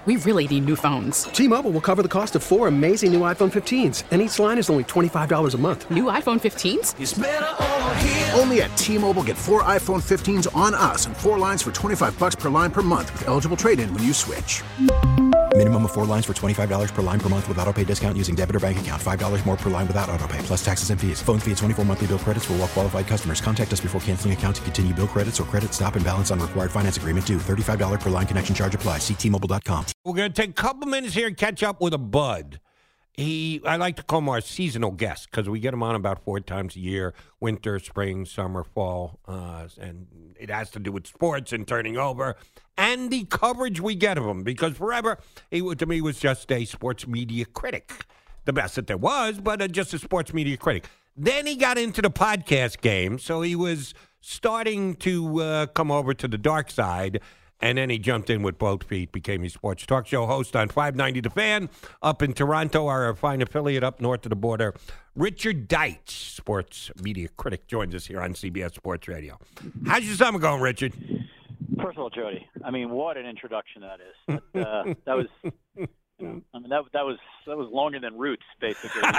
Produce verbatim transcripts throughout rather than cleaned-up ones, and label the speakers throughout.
Speaker 1: We really need new phones.
Speaker 2: T-Mobile will cover the cost of four amazing new iPhone fifteens, and each line is only twenty-five dollars a month.
Speaker 1: New iPhone fifteens?
Speaker 3: It's better over here.
Speaker 4: Only at T-Mobile, get four iPhone fifteens on us and four lines for twenty-five dollars per line per month with eligible trade-in when you switch.
Speaker 5: Minimum of four lines for twenty-five dollars per line per month with autopay discount using debit or bank account. five dollars more per line without autopay, plus taxes and fees. Phone fee at twenty-four monthly bill credits for well-qualified customers. Contact us before canceling account to continue bill credits or credit stop and balance on required finance agreement due. thirty-five dollars per line connection charge applies. See T Mobile dot com.
Speaker 6: We're going to take a couple minutes here and catch up with a bud. He, I like to call him our seasonal guest because we get him on about four times a year, winter, spring, summer, fall, uh, and it has to do with sports and turning over and the coverage we get of him because forever, he to me was just a sports media critic, the best that there was, but uh, just a sports media critic. Then he got into the podcast game, so he was starting to uh, come over to the dark side. And then he jumped in with both feet, became a sports talk show host on five ninety The Fan up in Toronto, our fine affiliate up north of the border. Richard Deitsch, sports media critic, joins us here on C B S Sports Radio. How's your summer going, Richard?
Speaker 7: First of all, Jody, I mean, what an introduction that is. That, uh, that was, you know, I mean, that that was that was longer than Roots, basically. um,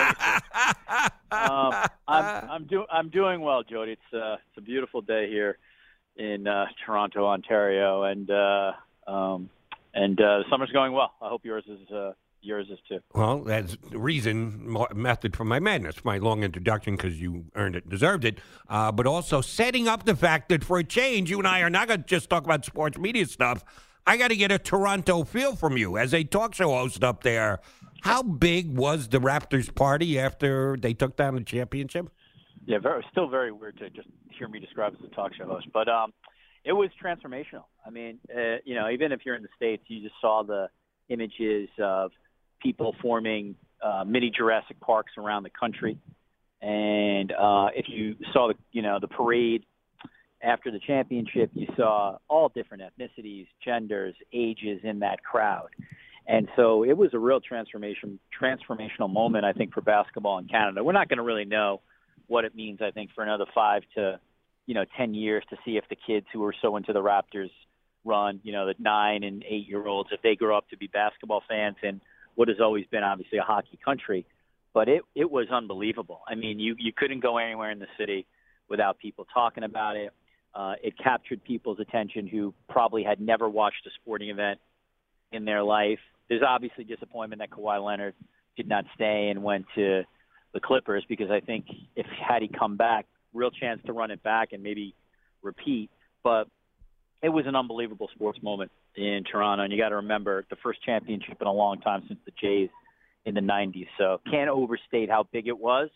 Speaker 7: I'm I'm doing I'm doing well, Jody. It's uh, it's a beautiful day here in uh, Toronto, Ontario, and uh, um, and uh, the summer's going well. I hope yours is uh, yours is too.
Speaker 6: Well, that's the reason, method for my madness, my long introduction, because you earned it, deserved it, uh, but also setting up the fact that for a change, you and I are not going to just talk about sports media stuff. I got to get a Toronto feel from you as a talk show host up there. How big was the Raptors party after they took down the championship?
Speaker 7: Yeah, very, still very weird to just hear me described as a talk show host, but um, it was transformational. I mean, uh, you know, even if you're in the States, you just saw the images of people forming uh, mini Jurassic Parks around the country, and uh, if you saw the, you know, the parade after the championship, you saw all different ethnicities, genders, ages in that crowd, and so it was a real transformation, transformational moment, I think, for basketball in Canada. We're not going to really know what it means, I think, for another five to, you know, ten years to see if the kids who are so into the Raptors run, you know, the nine and eight year olds, if they grow up to be basketball fans in what has always been obviously a hockey country. But it, it was unbelievable. I mean, you, you couldn't go anywhere in the city without people talking about it. Uh, it captured people's attention who probably had never watched a sporting event in their life. There's obviously disappointment that Kawhi Leonard did not stay and went to the Clippers, because I think if had he come back, real chance to run it back and maybe repeat. But it was an unbelievable sports moment in Toronto, and you got to remember the first championship in a long time since the Jays in the nineties. So can't overstate how big it was.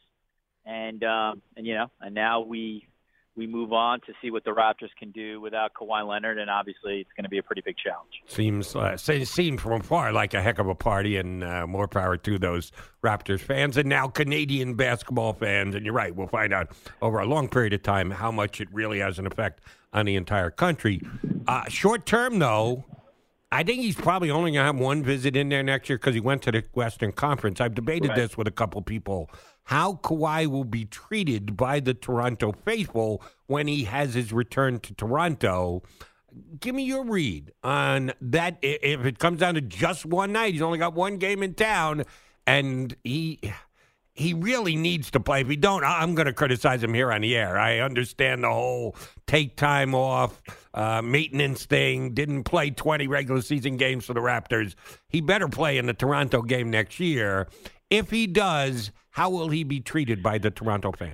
Speaker 7: And um, and you know, and now we we move on to see what the Raptors can do without Kawhi Leonard, and obviously it's going to be a pretty big challenge.
Speaker 6: Seems uh, seemed from far like a heck of a party, and uh, more power to those Raptors fans and now Canadian basketball fans. And you're right, we'll find out over a long period of time how much it really has an effect on the entire country. Uh, short term, though, I think he's probably only going to have one visit in there next year because he went to the Western Conference. I've debated
Speaker 7: Right.
Speaker 6: this with a couple people. How Kawhi will be treated by the Toronto faithful when he has his return to Toronto. Give me your read on that. If it comes down to just one night, he's only got one game in town, and he he really needs to play. If he don't, I'm going to criticize him here on the air. I understand the whole take time off, uh, maintenance thing, didn't play twenty regular season games for the Raptors. He better play in the Toronto game next year. If he does, how will he be treated by the Toronto fans?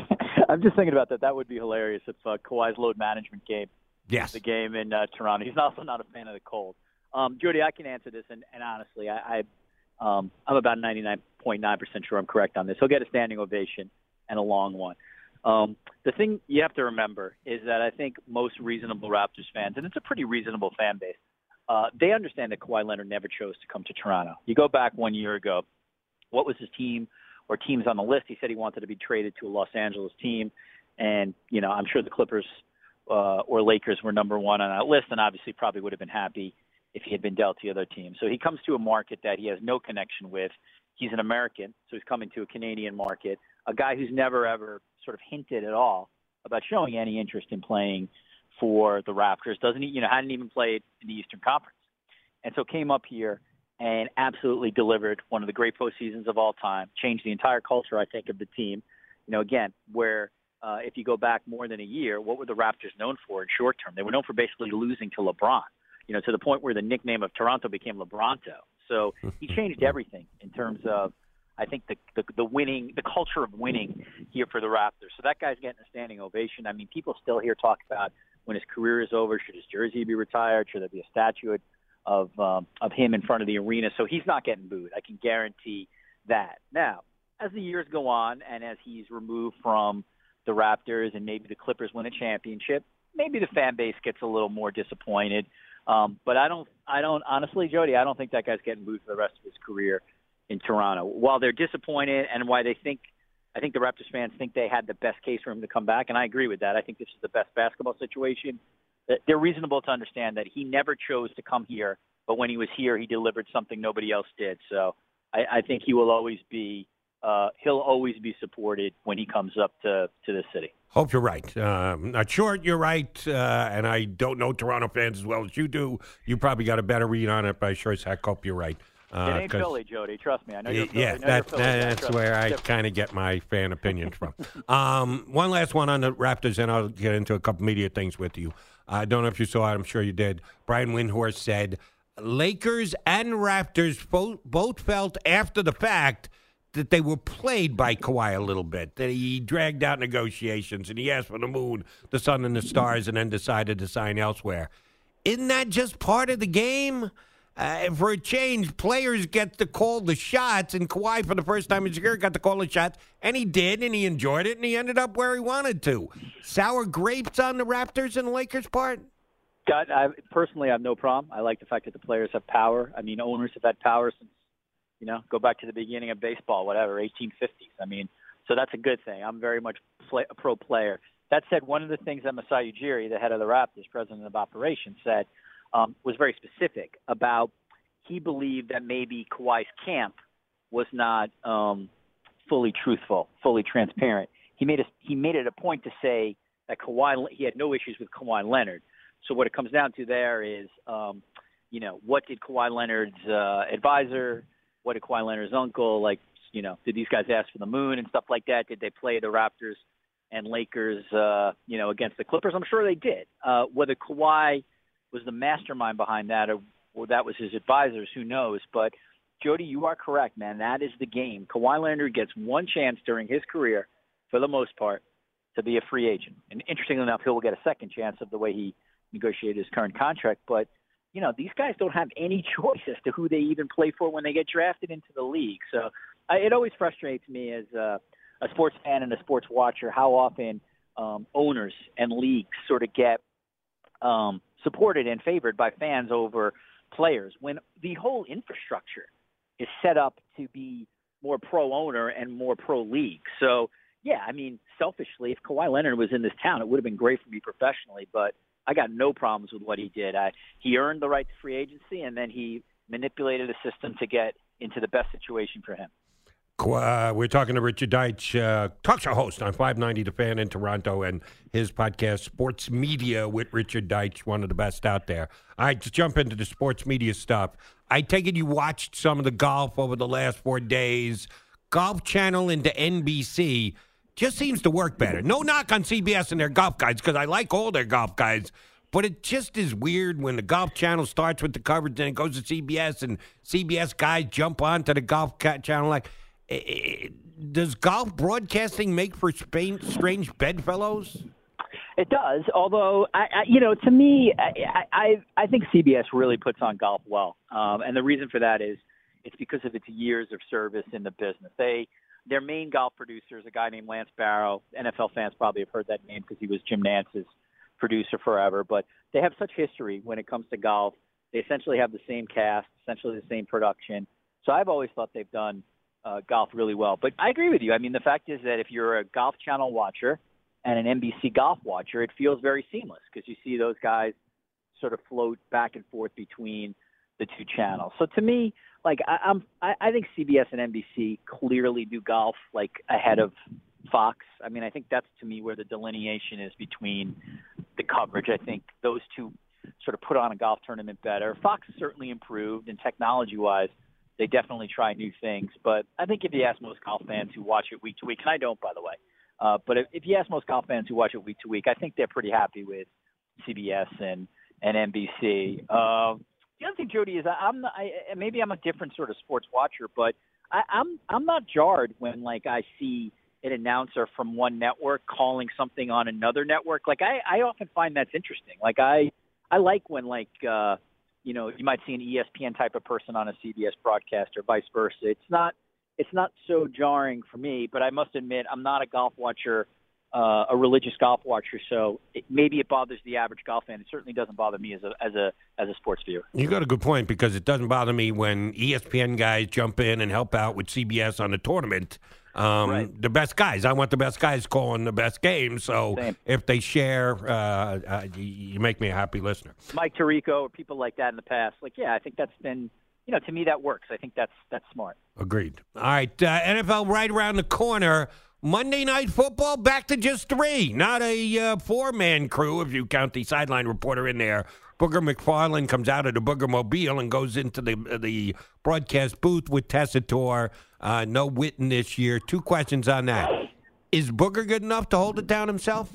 Speaker 7: I'm just thinking about that. That would be hilarious if uh, Kawhi's load management game,
Speaker 6: yes,
Speaker 7: the game in uh, Toronto. He's also not a fan of the cold. Um, Jody, I can answer this, and, and honestly, I, I um, I'm about ninety-nine point nine percent sure I'm correct on this. He'll get a standing ovation and a long one. Um, the thing you have to remember is that I think most reasonable Raptors fans, and it's a pretty reasonable fan base, uh, they understand that Kawhi Leonard never chose to come to Toronto. You go back one year ago, what was his team or teams on the list? He said he wanted to be traded to a Los Angeles team. And, you know, I'm sure the Clippers uh, or Lakers were number one on that list, and obviously probably would have been happy if he had been dealt to the other team. So he comes to a market that he has no connection with. He's an American, so he's coming to a Canadian market, a guy who's never, ever sort of hinted at all about showing any interest in playing for the Raptors. Doesn't he, you know, hadn't even played in the Eastern Conference. and so came up here and absolutely delivered one of the great postseasons of all time, changed the entire culture, I think, of the team. You know, again, where uh, if you go back more than a year, what were the Raptors known for in short term? They were known for basically losing to LeBron, you know, to the point where the nickname of Toronto became LeBronto. So he changed everything in terms of, I think, the, the the winning, the culture of winning here for the Raptors. So that guy's getting a standing ovation. I mean, people still here talk about when his career is over, should his jersey be retired? Should there be a statue of um, of him in front of the arena? So he's not getting booed. I can guarantee that. Now, as the years go on and as he's removed from the Raptors and maybe the Clippers win a championship, maybe the fan base gets a little more disappointed. Um, but I don't, I don't, honestly, Jody, I don't think that guy's getting booed for the rest of his career in Toronto. While they're disappointed and why they think, I think the Raptors fans think they had the best case for him to come back, and I agree with that. I think this is the best basketball situation. They're reasonable to understand that he never chose to come here, but when he was here, he delivered something nobody else did. So I, I think he will always be, uh, he'll always be supported when he comes up to, to the city.
Speaker 6: Hope you're right. Uh, not sure you're right, uh, and I don't know Toronto fans as well as you do. You probably got a better read on it, but I sure as heck hope you're right. Uh,
Speaker 7: it ain't Philly, Jody. Trust me. I know you're Philly.
Speaker 6: Yeah,
Speaker 7: I know
Speaker 6: that,
Speaker 7: you're Philly.
Speaker 6: that's
Speaker 7: Trust
Speaker 6: where
Speaker 7: me.
Speaker 6: I kind of get my fan opinions from. um, one last one on the Raptors, and I'll get into a couple media things with you. I don't know if you saw it. I'm sure you did. Brian Windhorst said Lakers and Raptors both, both felt after the fact that they were played by Kawhi a little bit, that he dragged out negotiations and he asked for the moon, the sun, and the stars, and then decided to sign elsewhere. Isn't that just part of the game? Uh, for a change, players get to call the shots, and Kawhi, for the first time in his career, got to call the shots, and he did, and he enjoyed it, and he ended up where he wanted to. Sour grapes on the Raptors and the Lakers' part?
Speaker 7: God, I, personally, I have no problem. I like the fact that the players have power. I mean, owners have had power since, you know, go back to the beginning of baseball, whatever, eighteen fifties. I mean, so that's a good thing. I'm very much play, a pro player. That said, one of the things that Masai Ujiri, the head of the Raptors, president of operations, said um, was very specific about he believed that maybe Kawhi's camp was not um, fully truthful, fully transparent. He made a, he made it a point to say that Kawhi, he had no issues with Kawhi Leonard. So what it comes down to there is, um, you know, what did Kawhi Leonard's uh, advisor, what did Kawhi Leonard's uncle, like, you know, did these guys ask for the moon and stuff like that? Did they play the Raptors and Lakers, uh, you know, against the Clippers? I'm sure they did. Uh, whether Kawhi was the mastermind behind that or, or that was his advisors, who knows? But, Jody, you are correct, man. That is the game. Kawhi Leonard gets one chance during his career, for the most part, to be a free agent. And interestingly enough, he'll get a second chance of the way he negotiated his current contract. But, you know, these guys don't have any choice as to who they even play for when they get drafted into the league. So I, it always frustrates me as a, a sports fan and a sports watcher how often um, owners and leagues sort of get um, supported and favored by fans over players when the whole infrastructure is set up to be more pro-owner and more pro-league. So, yeah, I mean, selfishly, if Kawhi Leonard was in this town, it would have been great for me professionally, but I got no problems with what he did. I, he earned the right to free agency, and then he manipulated the system to get into the best situation for him.
Speaker 6: Uh, we're talking to Richard Deitsch, uh, talk show host on five ninety The Fan in Toronto, and his podcast, Sports Media with Richard Deitsch, one of the best out there. All right, to jump into the sports media stuff. I take it you watched some of the golf over the last four days. Golf Channel into N B C just seems to work better. No knock on C B S and their golf guys, because I like all their golf guys, but it just is weird when the Golf Channel starts with the coverage and it goes to C B S, and C B S guys jump onto the Golf Channel like... Does golf broadcasting make for strange bedfellows?
Speaker 7: It does, although, I, I, you know, to me, I, I, I think C B S really puts on golf well. Um, and the reason for that is it's because of its years of service in the business. They Their main golf producer is a guy named Lance Barrow. N F L fans probably have heard that name because he was Jim Nance's producer forever. But they have such history when it comes to golf. They essentially have the same cast, essentially the same production. So I've always thought they've done Uh, golf really well. But I agree with you. I mean, the fact is that if you're a Golf Channel watcher and an N B C golf watcher, it feels very seamless because you see those guys sort of float back and forth between the two channels. So to me, like I, I'm, I, I think C B S and N B C clearly do golf like ahead of Fox. I mean, I think that's to me where the delineation is between the coverage. I think those two sort of put on a golf tournament better. Fox has certainly improved, and technology-wise, they definitely try new things. But I think if you ask most golf fans who watch it week to week, and I don't, by the way, uh, but if, if you ask most golf fans who watch it week to week, I think they're pretty happy with C B S and, and N B C. Uh, the other thing, Jody, is I, I'm not, I, maybe I'm a different sort of sports watcher, but I, I'm I'm not jarred when like I see an announcer from one network calling something on another network. Like I, I often find that's interesting. Like I I like when like uh, you know you might see an E S P N type of person on a C B S broadcast or vice versa. It's not it's not so jarring for me, but I must admit I'm not a golf watcher. Uh, a religious golf watcher, so it, maybe it bothers the average golf fan. It certainly doesn't bother me as a as a as a sports viewer.
Speaker 6: You got a good point, because it doesn't bother me when E S P N guys jump in and help out with C B S on the tournament. Um,
Speaker 7: right.
Speaker 6: The best guys, I want the best guys calling the best games. So
Speaker 7: Same.
Speaker 6: if they share, uh, uh, you, you make me a happy listener.
Speaker 7: Mike Tirico or people like that in the past, like yeah, I think that's been. You know, to me that works. I think that's that's smart.
Speaker 6: Agreed. All right, uh, N F L right around the corner. Monday Night Football back to just three, not a uh, four-man crew if you count the sideline reporter in there. Booger McFarland comes out of the Booger Mobile and goes into the the broadcast booth with Tessitore. Uh, no Witten this year. Two questions on that. Is Booger good enough to hold it down himself?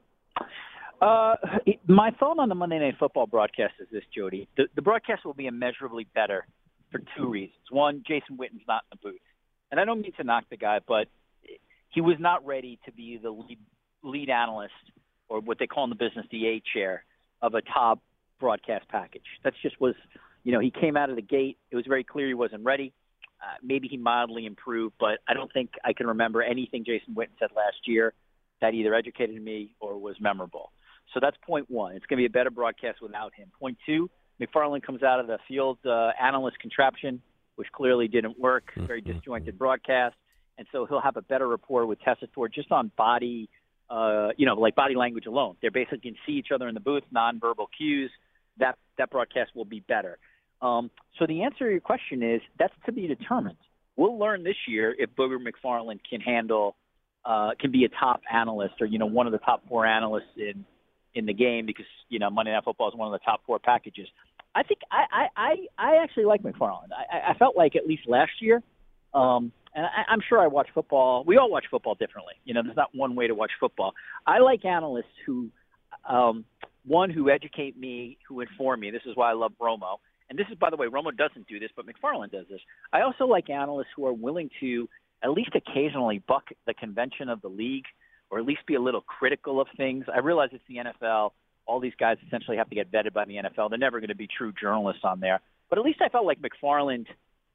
Speaker 7: Uh, my thought on the Monday Night Football broadcast is this, Jody. The, the broadcast will be immeasurably better for two reasons. One, Jason Witten's not in the booth. And I don't mean to knock the guy, but he was not ready to be the lead, lead analyst, or what they call in the business the A chair of a top broadcast package. That's just was, you know, he came out of the gate. It was very clear he wasn't ready. Uh, maybe he mildly improved, but I don't think I can remember anything Jason Witten said last year that either educated me or was memorable. So that's point one. It's going to be a better broadcast without him. Point two, McFarland comes out of the field uh, analyst contraption, which clearly didn't work. Very disjointed broadcast. And so he'll have a better rapport with Tessitore just on body, uh, you know, like body language alone. They're basically can see each other in the booth, nonverbal cues. That that broadcast will be better. Um, so the answer to your question is that's to be determined. We'll learn this year if Booger McFarland can handle, uh, can be a top analyst or, you know, one of the top four analysts in, in the game because, you know, Monday Night Football is one of the top four packages. I think I, I, I actually like McFarland. I, I felt like at least last year, um, and I, I'm sure I watch football. We all watch football differently. You know, there's not one way to watch football. I like analysts who, um, one, who educate me, who inform me. This is why I love Romo. And this is, by the way, Romo doesn't do this, but McFarland does this. I also like analysts who are willing to at least occasionally buck the convention of the league or at least be a little critical of things. I realize it's the N F L. All these guys essentially have to get vetted by the N F L. They're never going to be true journalists on there. But at least I felt like McFarland,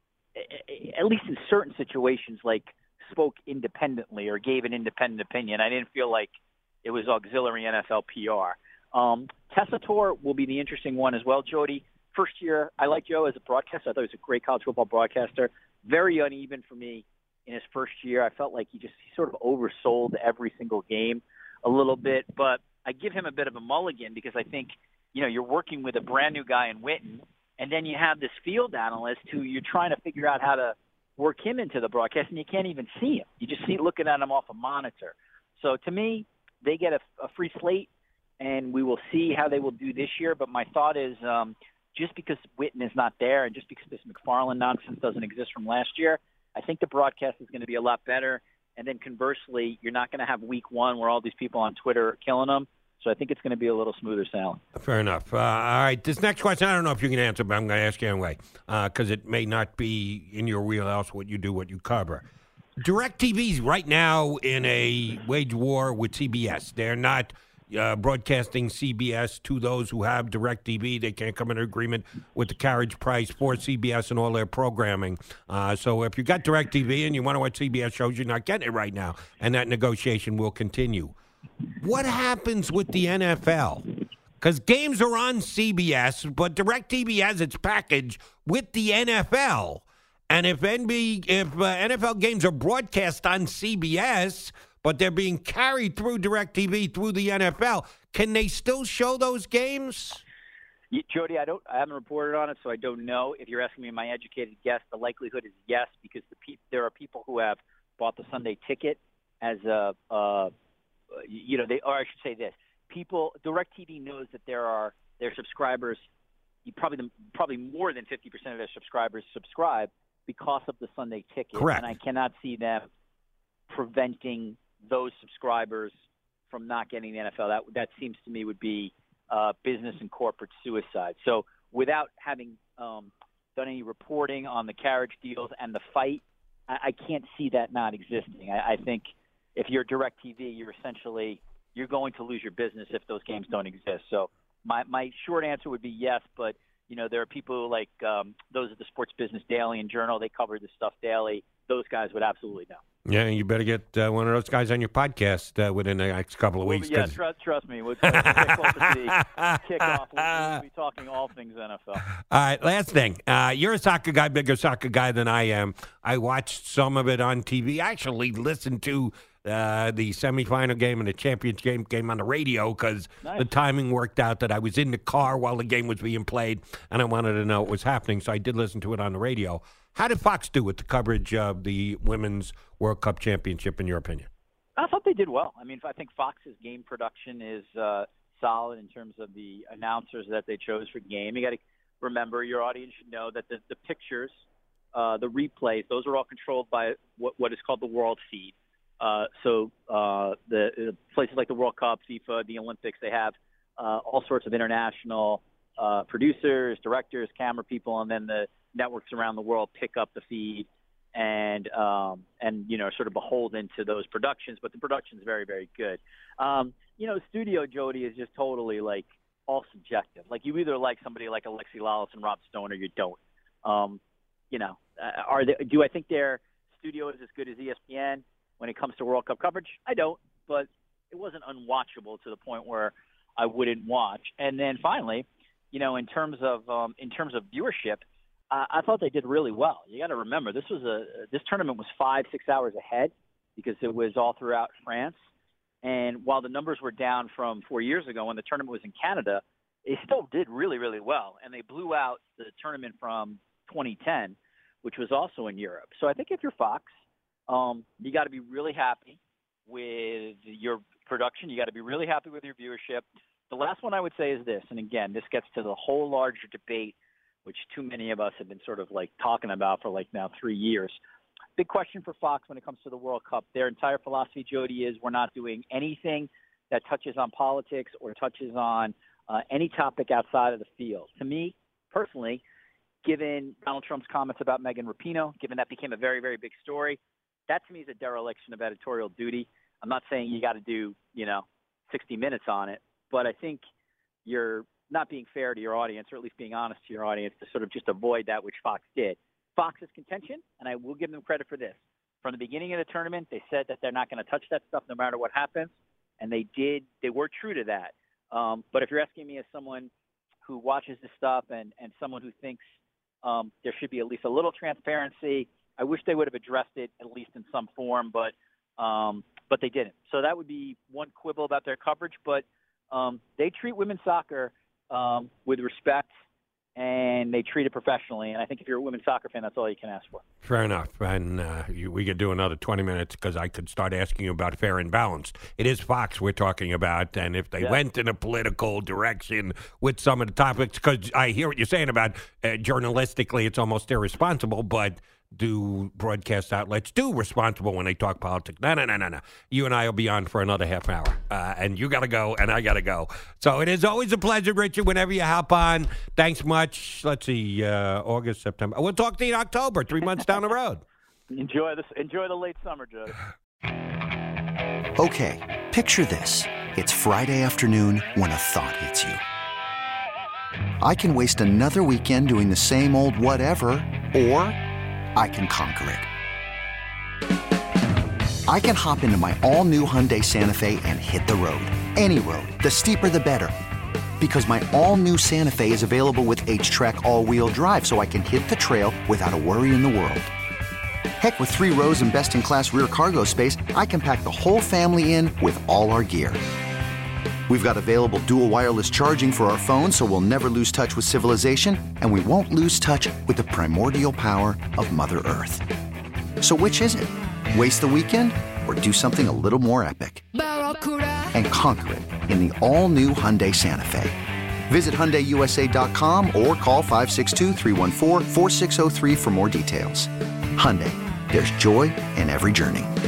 Speaker 7: at least in certain situations, like spoke independently or gave an independent opinion. I didn't feel like it was auxiliary N F L P R. Um, Tessitore will be the interesting one as well, Jody. First year, I like Joe as a broadcaster. I thought he was a great college football broadcaster. Very uneven for me in his first year. I felt like he just he sort of oversold every single game a little bit. But I give him a bit of a mulligan because I think, you know, you're working with a brand new guy in Witten, and then you have this field analyst who you're trying to figure out how to work him into the broadcast, and you can't even see him. You just see looking at him off a monitor. So to me, they get a, a free slate, and we will see how they will do this year. But my thought is um, just because Witten is not there and just because this McFarland nonsense doesn't exist from last year, I think the broadcast is going to be a lot better. And then conversely, you're not going to have week one where all these people on Twitter are killing them. So I think it's going to be a little smoother sailing.
Speaker 6: Fair enough. Uh, all right, this next question, I don't know if you can answer, but I'm going to ask you anyway, because uh, it may not be in your wheelhouse what you do, what you cover. DirecTV's right now in a wage war with C B S. They're not uh, broadcasting C B S to those who have DirecTV. They can't come into agreement with the carriage price for C B S and all their programming. Uh, so if you got DirecTV and you want to watch C B S shows, you're not getting it right now, and that negotiation will continue. What happens with the N F L? Because games are on C B S, but DirecTV has its package with the N F L. And if N B A, if uh, N F L games are broadcast on C B S, but they're being carried through DirecTV through the N F L, can they still show those games?
Speaker 7: Jody, I don't. I haven't reported on it, so I don't know. If you're asking me my educated guess, the likelihood is yes, because the pe- there are people who have bought the Sunday ticket as a, uh, you know, they. Or I should say this: people, DirecTV knows that there are their subscribers, you probably the, probably more than fifty percent of their subscribers subscribe because of the Sunday Ticket.
Speaker 6: Correct.
Speaker 7: And I cannot see them preventing those subscribers from not getting the N F L. That that seems to me would be uh, business and corporate suicide. So without having um, done any reporting on the carriage deals and the fight, I, I can't see that not existing. I, I think if you're DirecTV, you're essentially you're going to lose your business if those games don't exist. So my my short answer would be yes, but you know there are people like um, those at the Sports Business Daily and Journal. They cover this stuff daily. Those guys would absolutely know.
Speaker 6: Yeah, you better get uh, one of those guys on your podcast uh, within the next couple of
Speaker 7: Well,
Speaker 6: weeks.
Speaker 7: yeah, trust, trust me. We'll, we'll kick off the kickoff. We'll, we'll be talking all things N F L.
Speaker 6: All right, last thing. Uh, you're a soccer guy, bigger soccer guy than I am. I watched some of it on T V. I actually listened to uh, the semifinal game and the championship game, game on the radio because
Speaker 7: Nice.
Speaker 6: the timing worked out that I was in the car while the game was being played, and I wanted to know what was happening, so I did listen to it on the radio. How did Fox do with the coverage of the Women's World Cup Championship, in your opinion?
Speaker 7: I thought they did well. I mean, I think Fox's game production is uh, solid in terms of the announcers that they chose for the game. You got to remember, your audience should know that the, the pictures, uh, the replays, those are all controlled by what, what is called the World Feed. Uh, so uh, the, the places like the World Cup, FIFA, the Olympics, they have uh, all sorts of international uh, producers, directors, camera people, and then the networks around the world pick up the feed and um, and you know sort of beholden to those productions, but the production's very very good. Um, you know, studio Jody is just totally like all subjective. Like you either like somebody like Alexi Lalas and Rob Stone, or you don't. Um, you know, uh, are they, do I think their studio is as good as E S P N when it comes to World Cup coverage? I don't, but it wasn't unwatchable to the point where I wouldn't watch. And then finally, you know, in terms of um, in terms of viewership. Uh, I thought they did really well. You got to remember, this was a this tournament was five, six hours ahead because it was all throughout France. And while the numbers were down from four years ago when the tournament was in Canada, it still did really, really well. And they blew out the tournament from twenty ten, which was also in Europe. So I think if you're Fox, um, you got to be really happy with your production. You got to be really happy with your viewership. The last one I would say is this, and again, this gets to the whole larger debate which too many of us have been sort of like talking about for like now three years. Big question for Fox when it comes to the World Cup. Their entire philosophy, Jody, is we're not doing anything that touches on politics or touches on uh, any topic outside of the field. To me, personally, given Donald Trump's comments about Megan Rapinoe, given that became a very, very big story, that to me is a dereliction of editorial duty. I'm not saying you got to do, you know, sixty minutes on it, but I think you're not being fair to your audience, or at least being honest to your audience, to sort of just avoid that, which Fox did. Fox's contention, and I will give them credit for this, from the beginning of the tournament, they said that they're not going to touch that stuff no matter what happens, and they did. They were true to that. Um, but if you're asking me as someone who watches this stuff and, and someone who thinks um, there should be at least a little transparency, I wish they would have addressed it at least in some form, but um, but they didn't. So that would be one quibble about their coverage, but um, they treat women's soccer Um, with respect, and they treat it professionally. And I think if you're a women's soccer fan, that's all you can ask for.
Speaker 6: Fair enough. And uh, you, we could do another twenty minutes because I could start asking you about fair and balanced. It is Fox we're talking about, and if they
Speaker 7: yeah.
Speaker 6: went in a political direction with some of the topics, because I hear what you're saying about uh, journalistically it's almost irresponsible, but do broadcast outlets do responsible when they talk politics? No, no, no, no, no. You and I will be on for another half hour, uh, and you got to go, and I got to go. So it is always a pleasure, Richard, whenever you hop on. Thanks much. Let's see, uh, August, September. We'll talk to you in October, three months down the road.
Speaker 7: Enjoy this. Enjoy the late summer, Joe.
Speaker 3: Okay, picture this. It's Friday afternoon when a thought hits you. I can waste another weekend doing the same old whatever, or I can conquer it. I can hop into my all-new Hyundai Santa Fe and hit the road. Any road. The steeper, the better. Because my all-new Santa Fe is available with H-Track all-wheel drive, so I can hit the trail without a worry in the world. Heck, with three rows and best-in-class rear cargo space, I can pack the whole family in with all our gear. We've got available dual wireless charging for our phones, so we'll never lose touch with civilization, and we won't lose touch with the primordial power of Mother Earth. So which is it? Waste the weekend or do something a little more epic? And conquer it in the all-new Hyundai Santa Fe. Visit Hyundai U S A dot com or call five six two, three one four, four six zero three for more details. Hyundai, there's joy in every journey.